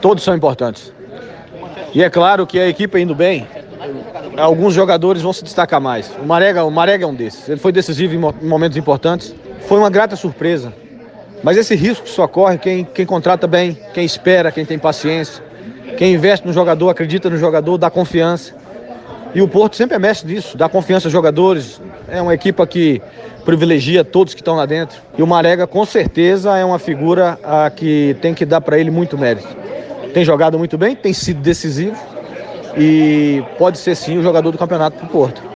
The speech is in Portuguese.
todos são importantes. E é claro que a equipe indo bem, alguns jogadores vão se destacar mais. O Marega é um desses. Ele foi decisivo em momentos importantes. Foi uma grata surpresa. Mas esse risco só corre quem contrata bem, quem espera, quem tem paciência, quem investe no jogador, acredita no jogador, dá confiança. E o Porto sempre é mestre disso, dá confiança aos jogadores. É uma equipe que privilegia todos que estão lá dentro. E o Marega, com certeza, é uma figura que tem que dar para ele muito mérito. Tem jogado muito bem, tem sido decisivo e pode ser sim o jogador do campeonato para o Porto.